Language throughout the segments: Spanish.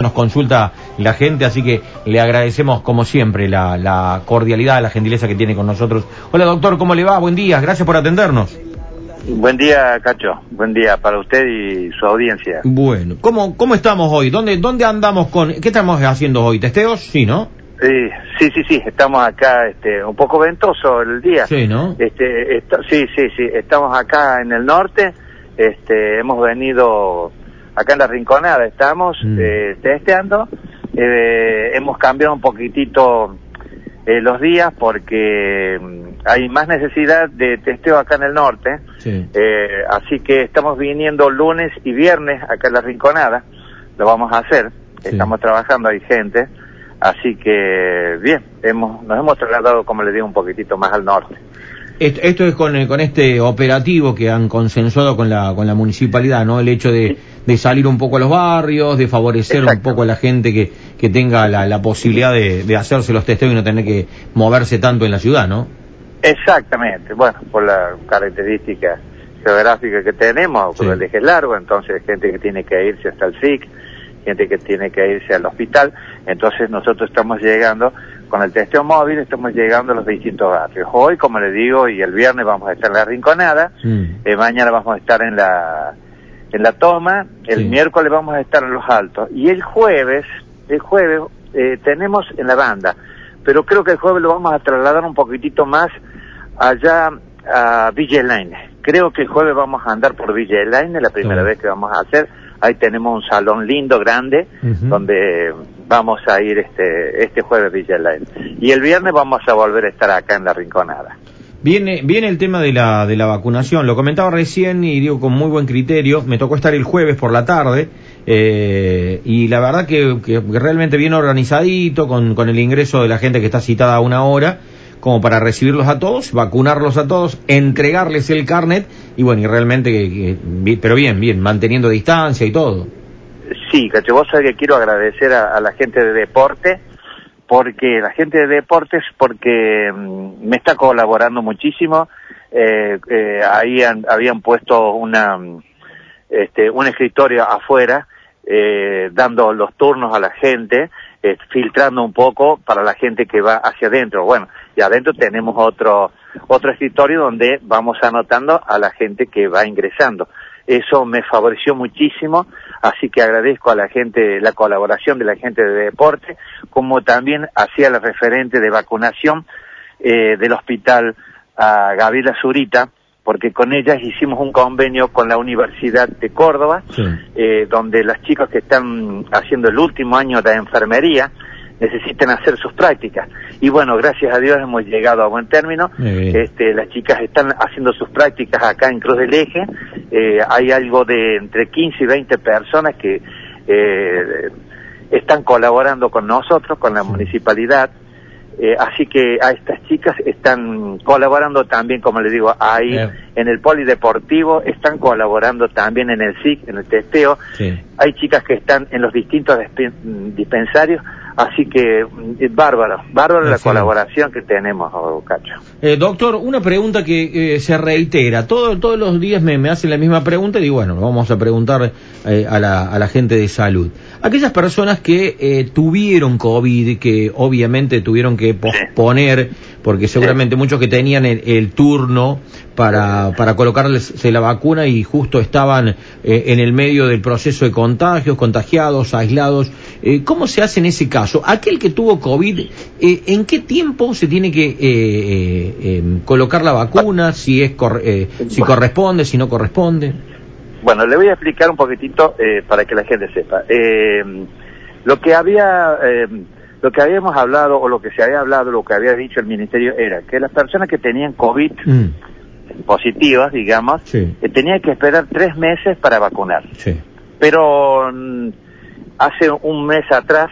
nos consulta la gente, así que le agradecemos como siempre la cordialidad, la gentileza que tiene con nosotros. Hola doctor, ¿cómo le va? Buen día, gracias por atendernos. Buen día, Cacho. Buen día para usted y su audiencia. Bueno, ¿cómo estamos hoy? ¿Dónde andamos ¿Qué estamos haciendo hoy? ¿Testeos? Sí, ¿no? Sí. Estamos acá, un poco ventoso el día. Sí, ¿no? Sí. Estamos acá en el norte. Hemos venido acá en la Rinconada. Estamos testeando. Hemos cambiado un poquitito los días porque hay más necesidad de testeo acá en el norte. Sí. Así que estamos viniendo lunes y viernes acá en la Rinconada. Lo vamos a hacer. Sí. Estamos trabajando, hay gente. Así que, bien, nos hemos trasladado, como le digo, un poquitito más al norte. Esto es con este operativo que han consensuado con la municipalidad, ¿no? El hecho de salir un poco a los barrios, de favorecer un poco a la gente que tenga la posibilidad de hacerse los testeos y no tener que moverse tanto en la ciudad, ¿no? Exactamente. Bueno, por la característica geográfica que tenemos, por el eje largo, entonces gente que tiene que irse hasta el SIC, gente que tiene que irse al hospital, entonces nosotros estamos llegando con el testeo móvil, estamos llegando a los distintos barrios. Hoy, como le digo, y el viernes vamos a estar en la Rinconada, mañana vamos a estar en la Toma, el miércoles vamos a estar en Los Altos, y el jueves tenemos en la Banda, pero creo que el jueves lo vamos a trasladar un poquitito más allá a Villa Elaine. Creo que el jueves vamos a andar por Villa Elaine, la primera vez que vamos a hacer. Ahí tenemos un salón lindo, grande, donde vamos a ir este jueves Villa Elaine. Y el viernes vamos a volver a estar acá en la Rinconada. Viene el tema de la vacunación. Lo comentaba recién y digo con muy buen criterio. Me tocó estar el jueves por la tarde y la verdad que realmente bien organizadito con el ingreso de la gente que está citada a una hora, como para recibirlos a todos, vacunarlos a todos, entregarles el carnet y bueno, y realmente, pero bien, manteniendo distancia y todo. Sí, Cacho, vos sabés que quiero agradecer a la gente de deporte, porque la gente de deportes, porque me está colaborando muchísimo. Ahí habían puesto un escritorio afuera, dando los turnos a la gente, filtrando un poco para la gente que va hacia adentro. Bueno, y adentro tenemos otro escritorio donde vamos anotando a la gente que va ingresando. Eso me favoreció muchísimo, así que agradezco a la gente, la colaboración de la gente de deporte, como también hacía la referente de vacunación del hospital a Gabriela Zurita, porque con ellas hicimos un convenio con la Universidad de Córdoba, donde las chicas que están haciendo el último año de enfermería necesitan hacer sus prácticas. Y bueno, gracias a Dios hemos llegado a buen término. Las chicas están haciendo sus prácticas acá en Cruz del Eje. Hay algo de entre 15 y 20 personas que están colaborando con nosotros, con la municipalidad. Así que a estas chicas están colaborando también, como les digo, ahí en el polideportivo, están colaborando también en el SIC, en el testeo. Hay chicas que están en los distintos dispensarios, así que bárbaro la colaboración que tenemos, Cacho. Doctor, una pregunta que se reitera, todos los días me hacen la misma pregunta y digo, bueno, vamos a preguntar a la gente de salud. Aquellas personas que tuvieron COVID, que obviamente tuvieron que posponer, porque seguramente muchos que tenían el turno para colocarles la vacuna y justo estaban en el medio del proceso de contagiados, aislados, ¿cómo se hace en ese caso? Aquel que tuvo COVID, ¿en qué tiempo se tiene que colocar la vacuna? Si corresponde, si no corresponde. Bueno, le voy a explicar un poquitito para que la gente sepa. Lo que habíamos hablado, o lo que se había hablado, lo que había dicho el ministerio era que las personas que tenían COVID positivas, digamos, tenían que esperar 3 meses para vacunar. Pero hace un mes atrás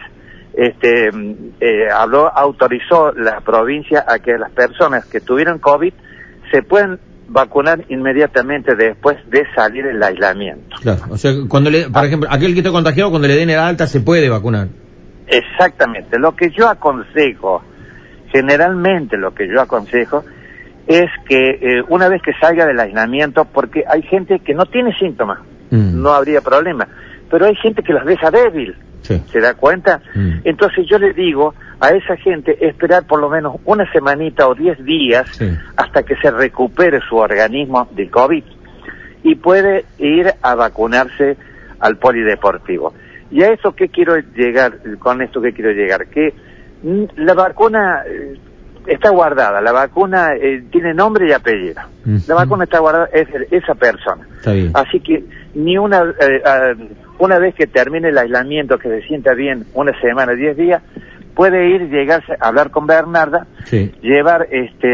autorizó la provincia a que las personas que tuvieron COVID se pueden vacunar inmediatamente después de salir del aislamiento. Claro, o sea, por ejemplo, aquel que está contagiado, cuando le den el alta, se puede vacunar. Exactamente. Lo que yo aconsejo, generalmente lo que yo aconsejo, es que una vez que salga del aislamiento, porque hay gente que no tiene síntomas, no habría problema, pero hay gente que los deja débil. Sí. ¿Se da cuenta? Entonces yo le digo a esa gente esperar por lo menos una semanita o 10 días hasta que se recupere su organismo de COVID y puede ir a vacunarse al polideportivo. Y a eso que quiero llegar, con esto que quiero llegar, que la vacuna está guardada, la vacuna tiene nombre y apellido. La vacuna está guardada, es esa persona. Está bien. Así que ni una vez que termine el aislamiento, que se sienta bien, una semana, 10 días, puede ir, llegarse a hablar con Bernarda, llevar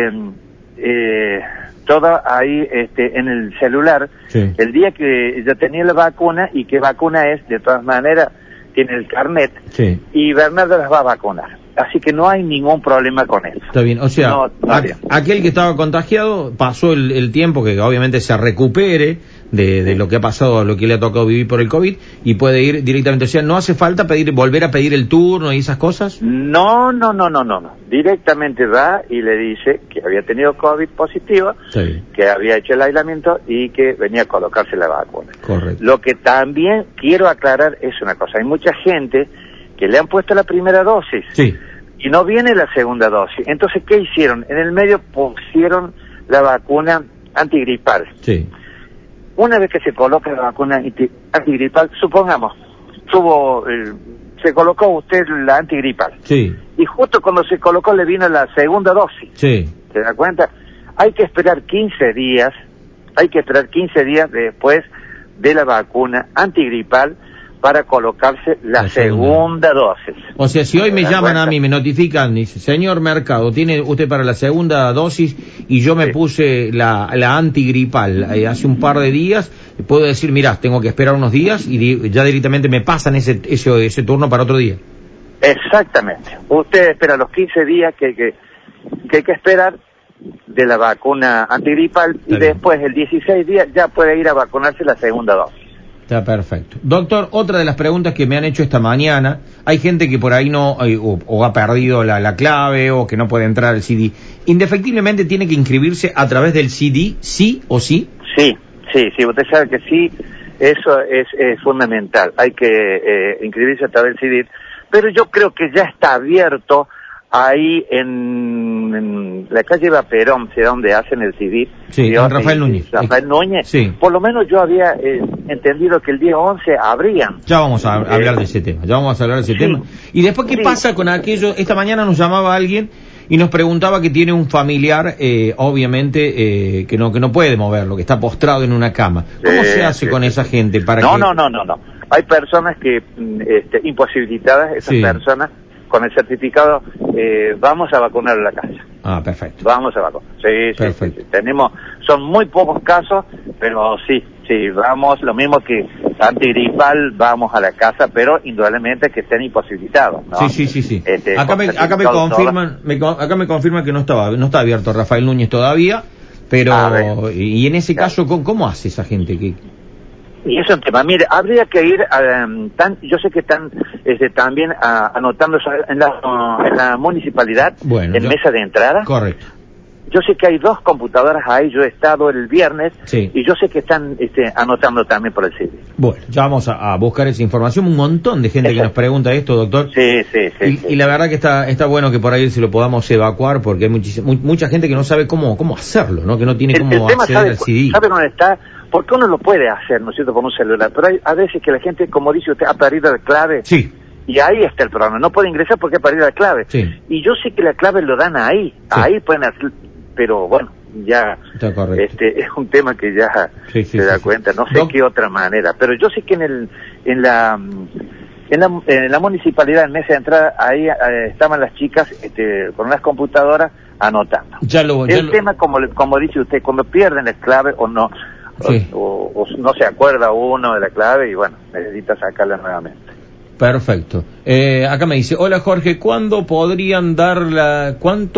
todo ahí en el celular, el día que ya tenía la vacuna y qué vacuna es, de todas maneras tiene el carnet, y Bernarda las va a vacunar. Así que no hay ningún problema con eso. Está bien, o sea, aquel que estaba contagiado pasó el tiempo que obviamente se recupere de lo que ha pasado, lo que le ha tocado vivir por el COVID, y puede ir directamente. O sea, ¿no hace falta volver a pedir el turno y esas cosas? No. Directamente va y le dice que había tenido COVID positivo, que había hecho el aislamiento y que venía a colocarse la vacuna. Correcto. Lo que también quiero aclarar es una cosa. Hay mucha gente que le han puesto la primera dosis. Y no viene la segunda dosis. Entonces, ¿qué hicieron? En el medio pusieron la vacuna antigripal. Una vez que se coloca la vacuna antigripal, supongamos, se colocó usted la antigripal. Y justo cuando se colocó le vino la segunda dosis. ¿Se da cuenta? Hay que esperar 15 días después de la vacuna antigripal para colocarse la segunda dosis. O sea, si hoy me llaman a mí, me notifican, dice, señor Mercado, tiene usted para la segunda dosis, y yo me puse la antigripal hace un par de días, puedo decir, mirá, tengo que esperar unos días y ya directamente me pasan ese turno para otro día. Exactamente. Usted espera los 15 días que hay que esperar de la vacuna antigripal y después, el 16 días, ya puede ir a vacunarse la segunda dosis. Está perfecto. Doctor, otra de las preguntas que me han hecho esta mañana, hay gente que por ahí no, o ha perdido la clave, o que no puede entrar al CD. ¿Indefectiblemente tiene que inscribirse a través del CD, sí o sí? Sí, usted sabe que sí, eso es fundamental. Hay que inscribirse a través del CD, pero yo creo que ya está abierto ahí en la calle Vaperón, donde hacen el CD. En Rafael Núñez. Por lo menos yo había entendido que el día 11 abrían. Ya vamos a hablar de ese tema, tema. Y después, ¿qué pasa con aquello? Esta mañana nos llamaba alguien y nos preguntaba que tiene un familiar, obviamente, que no puede moverlo, que está postrado en una cama. ¿Cómo se hace con esa gente? No. Hay personas que, imposibilitadas, esas personas, con el certificado, vamos a vacunar en la casa. Perfecto. Vamos a vacunar. Sí. Son muy pocos casos, pero sí, vamos, lo mismo que antigripal, vamos a la casa, pero indudablemente que estén imposibilitados, ¿no? Sí. Acá me confirman que no está abierto Rafael Núñez todavía, pero y en ese caso, ¿cómo hace esa gente que? Y eso es un tema. Mire, habría que ir yo sé que están también anotando en la municipalidad, mesa de entrada. Correcto. Yo sé que hay 2 computadoras ahí, yo he estado el viernes, y yo sé que están anotando también por el sitio. Bueno, ya vamos a buscar esa información. Un montón de gente que nos pregunta esto, doctor. Sí. Y la verdad que está bueno que por ahí se lo podamos evacuar, porque hay mucha gente que no sabe cómo hacerlo, ¿no? Que no tiene cómo acceder al CD. ¿Sabe dónde está? Porque uno lo puede hacer, ¿no es cierto?, con un celular, pero hay a veces que la gente, como dice usted, ha perdido la clave. Y ahí está el problema, no puede ingresar porque ha perdido la clave. Y yo sé que la clave lo dan ahí pueden hacer, pero bueno, ya es un tema que ya se da cuenta, no sé qué otra manera, pero yo sé que en la municipalidad, en mesa de entrada, ahí estaban las chicas con las computadoras anotando. El tema, como dice usted, cuando pierden la clave o no, o no se acuerda uno de la clave y bueno, necesita sacarla nuevamente. Perfecto. Acá me dice, hola Jorge, ¿cuánto podrían dar la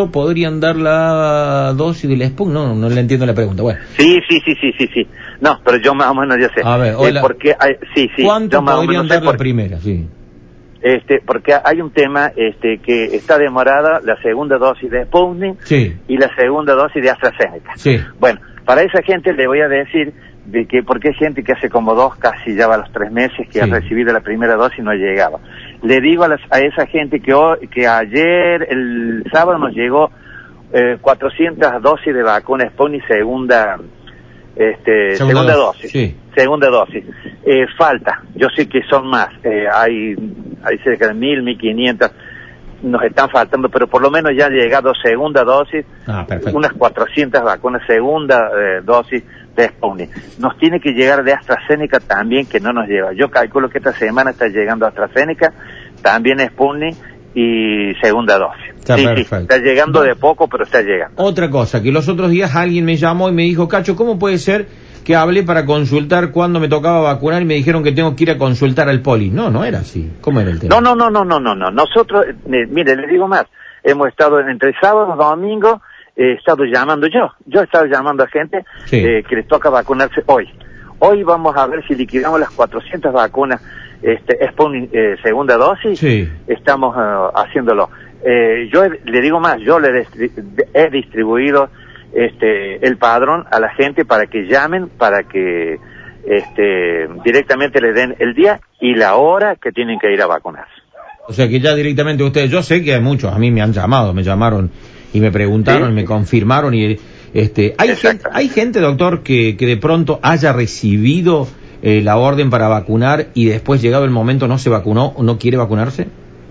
dosis del Sputnik? No le entiendo la pregunta. Bueno. Sí. No, pero yo más o menos ya sé. A ver, hola. ¿Cuánto podrían dar la primera? Sí. Porque hay un tema que está demorada la segunda dosis de Sputnik y la segunda dosis de AstraZeneca. Bueno, para esa gente le voy a decir porque hay gente que hace como casi ya va a los 3 meses que Sí. ha recibido la primera dosis y no llegaba. Le digo a esa gente que ayer, el sábado, nos llegó 400 dosis de vacuna Sputnik segunda dosis. Sí. Segunda dosis. Falta, yo sé que son más, hay cerca de 1.500, nos están faltando, pero por lo menos ya ha llegado segunda dosis, Perfecto. unas 400 vacunas, segunda dosis de Sputnik. Nos tiene que llegar de AstraZeneca también, que no nos lleva. Yo calculo que esta semana está llegando AstraZeneca, también Sputnik y segunda dosis. Está perfecto. Está llegando de poco, pero está llegando. Otra cosa, que los otros días alguien me llamó y me dijo, Cacho, ¿cómo puede ser que hablé para consultar cuándo me tocaba vacunar y me dijeron que tengo que ir a consultar al poli? No era así. ¿Cómo era el tema? No. Nosotros, mire, les digo más, hemos estado entre sábado y domingo, he estado llamando yo he estado llamando a gente que les toca vacunarse hoy. Hoy vamos a ver si liquidamos las 400 vacunas Sputnik segunda dosis. Sí. Estamos haciéndolo. Yo le digo más, yo le he distribuido el padrón a la gente para que llamen, para que directamente le den el día y la hora que tienen que ir a vacunarse. O sea que ya directamente ustedes, yo sé que hay muchos, a mí me llamaron y me preguntaron, ¿sí? Me confirmaron y hay gente, doctor, que de pronto haya recibido la orden para vacunar y después llegado el momento no se vacunó o no quiere vacunarse.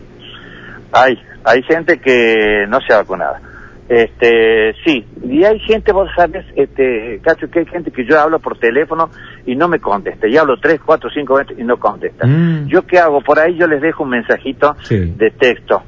Hay gente que no se ha vacunado. Sí, y hay gente, vos sabes, Cacho, que hay gente que yo hablo por teléfono y no me contesta, y hablo 3, 4, 5 veces y no contesta. ¿Yo qué hago? Por ahí yo les dejo un mensajito de texto,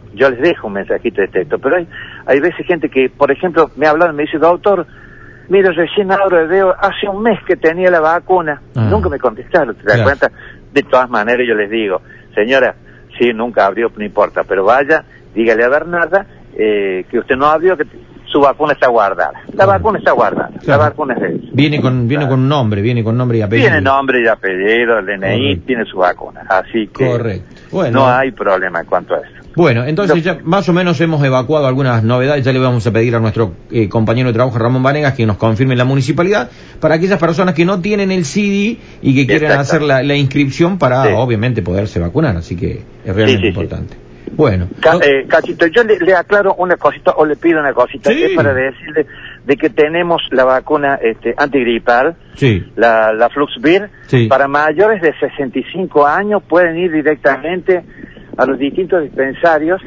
pero hay veces gente que, por ejemplo, me hablan y me dice, doctor, mira, recién ahora veo, hace un mes que tenía la vacuna, nunca me contestaron, ¿te das cuenta? De todas maneras yo les digo, señora, sí, nunca abrió, no importa, pero vaya, dígale a Bernarda, que usted no abrió, que su vacuna está guardada. La vacuna está guardada. La vacuna es de él. Viene con nombre y apellido. Tiene nombre y apellido, el DNI, tiene su vacuna. Así que Bueno, no hay problema en cuanto a eso. Bueno, entonces ya más o menos hemos evacuado algunas novedades. Ya le vamos a pedir a nuestro compañero de trabajo, Ramón Vanegas, que nos confirme la municipalidad para aquellas personas que no tienen el CD y que quieren hacer la inscripción para, obviamente, poderse vacunar. Así que es realmente importante. Bueno. Cachito, yo le aclaro una cosita, o le pido una cosita, es para decirle de que tenemos la vacuna antigripal, la Fluxvir, para mayores de 65 años pueden ir directamente a los distintos dispensarios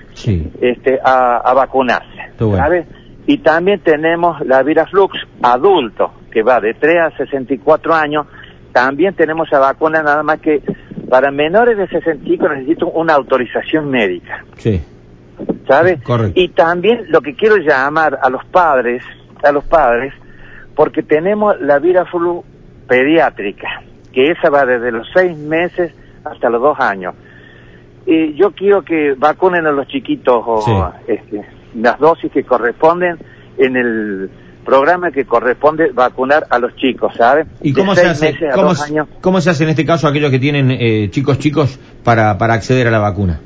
a vacunarse, ¿sabes? Y también tenemos la Viraflux adulto, que va de 3 a 64 años, también tenemos la vacuna, nada más que para menores de 65 necesito una autorización médica. ¿Sabe? Correcto. Y también lo que quiero llamar a los padres, porque tenemos la Viraflux pediátrica, que esa va desde los 6 meses hasta los 2 años. Y yo quiero que vacunen a los chiquitos las dosis que corresponden en el programa que corresponde vacunar a los chicos, ¿sabes? ¿Y cómo se hace? ¿Cómo se hace en este caso aquellos que tienen chicos para acceder a la vacuna?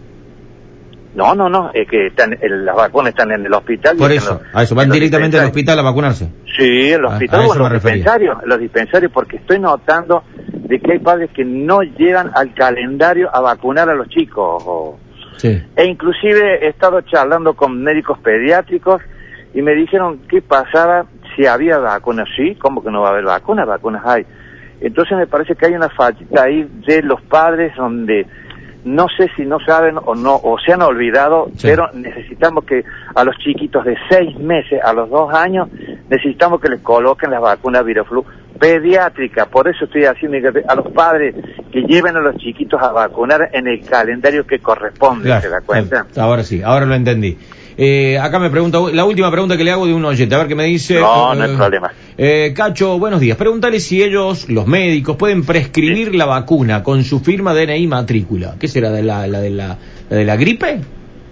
No, es que las vacunas están en el hospital. Por eso, van directamente al hospital a vacunarse. Sí, el hospital o los dispensarios, porque estoy notando de que hay padres que no llegan al calendario a vacunar a los chicos. E inclusive he estado charlando con médicos pediátricos y me dijeron qué pasaba si había vacunas. Sí, ¿cómo que no va a haber vacunas? Vacunas hay. Entonces me parece que hay una fallita ahí de los padres donde no sé si no saben o se han olvidado, pero necesitamos que a los chiquitos de 6 meses a los 2 años, necesitamos que les coloquen las vacunas Viraflux pediátrica. Por eso estoy haciendo a los padres que lleven a los chiquitos a vacunar en el calendario que corresponde, ¿se da cuenta? Ahora sí, ahora lo entendí. Acá me pregunta, la última pregunta que le hago de un oyente, a ver qué me dice. No hay problema. Cacho, buenos días. Preguntarle si ellos, los médicos, pueden prescribir la vacuna con su firma DNI matrícula. ¿Qué será, de la gripe?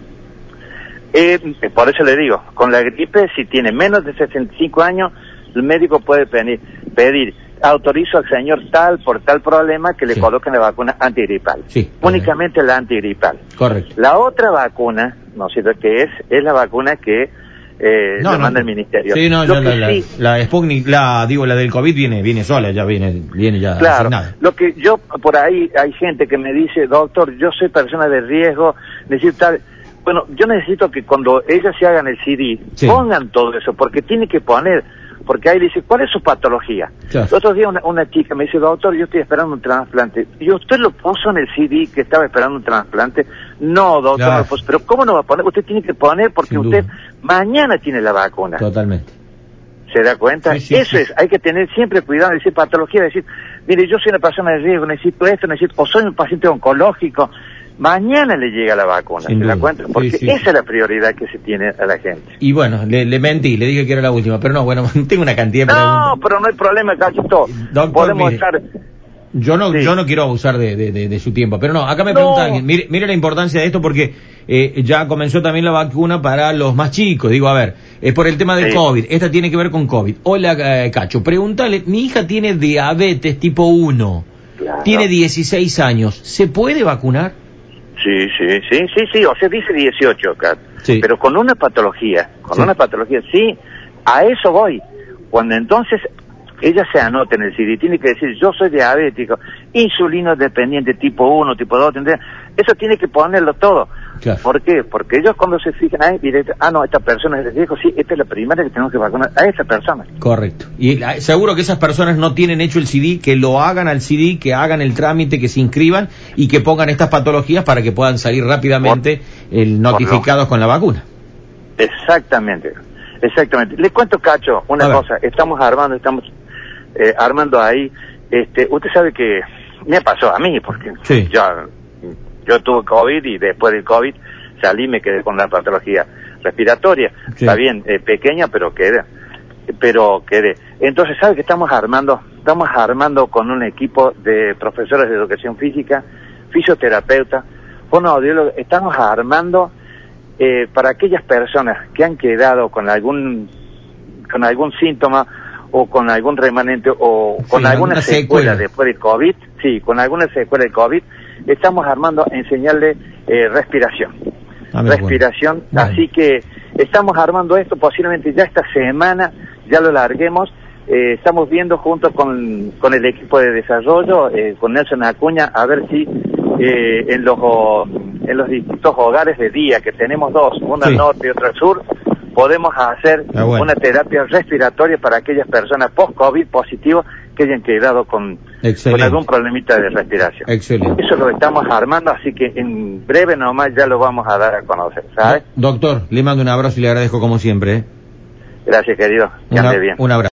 Por eso le digo, con la gripe, si tiene menos de 65 años, el médico puede pedir, autorizo al señor tal por tal problema que le coloquen la vacuna antigripal. Únicamente la antigripal. Correcto. La otra vacuna, ¿no es cierto?, que es la vacuna que lo manda el ministerio. Sí, no, la Sputnik, la del COVID viene sola, ya viene ya claro, asignada. Lo que yo, por ahí hay gente que me dice, doctor, yo soy persona de riesgo, necesito tal. Bueno, yo necesito que cuando ellas se hagan el CD, pongan todo eso, porque tiene que poner, porque ahí dice, ¿cuál es su patología? Claro. El otro día una chica me dice, doctor, yo estoy esperando un trasplante. ¿Y usted lo puso en el CD que estaba esperando un trasplante? No, doctor, claro. No lo puso. Pero ¿cómo no va a poner? Usted tiene que poner porque sin usted mañana tiene la vacuna. Totalmente. ¿Se da cuenta? Sí, eso es, hay que tener siempre cuidado, decir patología, decir, mire, yo soy una persona de riesgo, necesito esto, o soy un paciente oncológico. Mañana le llega la vacuna, ¿se da cuenta? Porque esa es la prioridad que se tiene a la gente. Y bueno, le mentí, le dije que era la última, pero no, bueno, tengo una cantidad de preguntas. No, pero no hay problema, Cachito. Doctor, podemos mire, estar... Yo no quiero abusar de su tiempo, pero no, acá me pregunta alguien, mire la importancia de esto porque ya comenzó también la vacuna para los más chicos, digo, a ver, es por el tema del COVID, esta tiene que ver con COVID. Hola, Cacho, pregúntale, mi hija tiene diabetes tipo 1, claro. Tiene 16 años, ¿se puede vacunar? Sí, o sea, dice 18, pero con una patología, sí, a eso voy. Cuando entonces ella se anota en el CD, tiene que decir, yo soy diabético, insulino dependiente tipo 1, tipo 2, eso tiene que ponerlo todo. Claro. ¿Por qué? Porque ellos cuando se fijan, no, esta persona es de riesgo, sí, esta es la primera que tenemos que vacunar a esa persona. Correcto. Y seguro que esas personas no tienen hecho el CD, que lo hagan al CD, que hagan el trámite, que se inscriban y que pongan estas patologías para que puedan salir rápidamente notificados con la vacuna. Exactamente. Les cuento, Cacho, una cosa, estamos armando ahí, usted sabe que me pasó a mí, porque yo tuve COVID y después del COVID salí, me quedé con la patología respiratoria, está bien, pequeña, pero quedé. Entonces, ¿sabe que estamos armando con un equipo de profesores de educación física, fisioterapeutas, fonoaudiólogos, estamos armando para aquellas personas que han quedado con algún síntoma o con algún remanente o con alguna secuela después del COVID, con alguna secuela del COVID, estamos armando enseñarle respiración. Bueno. Así que estamos armando esto, posiblemente ya esta semana ya lo larguemos. Estamos viendo junto con el equipo de desarrollo, con Nelson Acuña, a ver si en los distintos hogares de día, que tenemos dos, una al norte y otra al sur, podemos hacer una terapia respiratoria para aquellas personas post-COVID positivos que hayan quedado con algún problemita de respiración. Excelente. Eso lo estamos armando, así que en breve nomás ya lo vamos a dar a conocer, ¿sabes? Doctor, le mando un abrazo y le agradezco como siempre. Gracias, querido. Que ande bien. Un abrazo.